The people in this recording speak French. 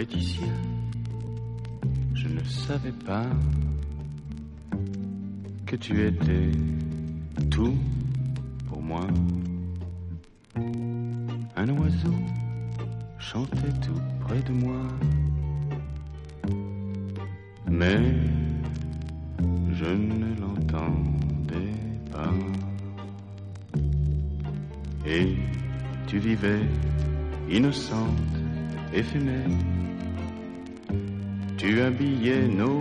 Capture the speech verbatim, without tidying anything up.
Laetitia, je ne savais pas que tu étais tout pour moi. Un oiseau chantait tout près de moi, mais je ne l'entendais pas. Et tu vivais innocente, éphémère, tu habillais nos